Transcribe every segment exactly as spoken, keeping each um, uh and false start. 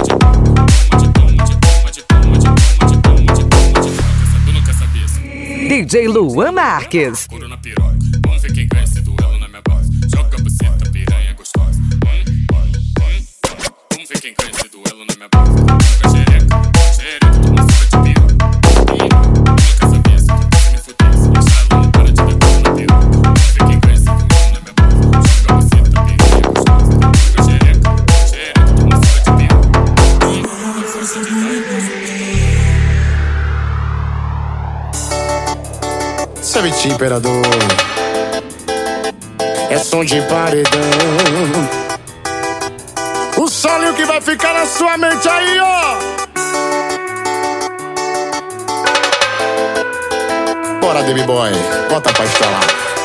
D J Luan Marques. Couro na piroca, vamos ver quem ganha esse duelo na minha base. Joga a buceta, piranha gostosa. Vamos ver quem ganha esse duelo na minha base. Joga xereca, xereca, toma sopa de piroca. Nunca sabia se tu me fudesse. Deixa ela não para de dar couro na piroca. Vamos ver quem ganha esse duelo na minha base. Joga a buceta, piranha gostosa. Joga xereca, xereca, toma sopa de piroca. Nunca força de dar e Savage Imperador, é som de paredão. O solo que vai ficar na sua mente aí, ó. Bora, Baby Boy, bota pra estourar.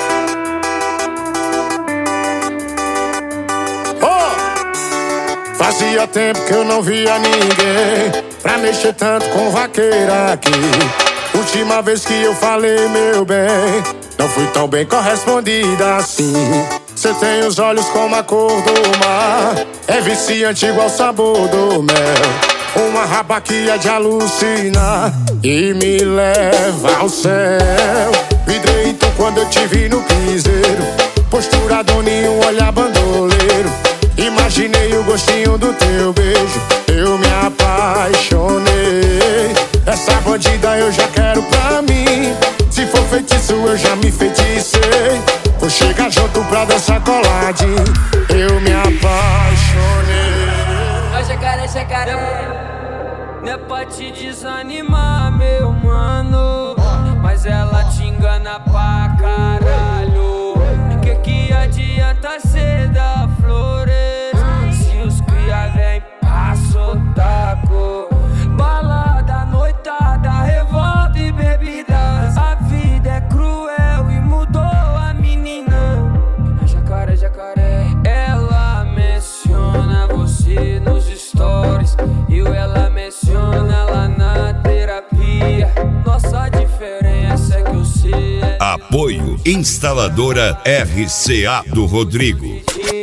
Oh! Fazia tempo que eu não via ninguém pra mexer tanto com vaqueira aqui. Última vez que eu falei, meu bem, não fui tão bem correspondida assim. Cê tem os olhos como a cor do mar, é viciante igual o sabor do mel. Uma raba que é de alucinar e me leva ao céu. Vidrei então quando eu te vi no piseiro, postura doninho, olhar bandoleiro. Imaginei o gostinho do teu beijo, eu me apaixonei. Essa bandida eu já quero pra mim. Se for feitiço eu já me feticei. Vou chegar junto pra dançar coladinho, eu me apaixonei. Ó jacaré, jacaré, não é pra te desanimar, meu mano, mas ela te engana pra caralho. Que que adianta cê dar flores se os cria vem pra sotaco? Balada, noitada, revolta e bebidas. A vida é cruel e mudou a menina. Jacaré, jacaré, ela menciona você nos stories e ela menciona lá na terapia. Nossa diferença é que eu sei. Apoio Instaladora R C A do Rodrigo.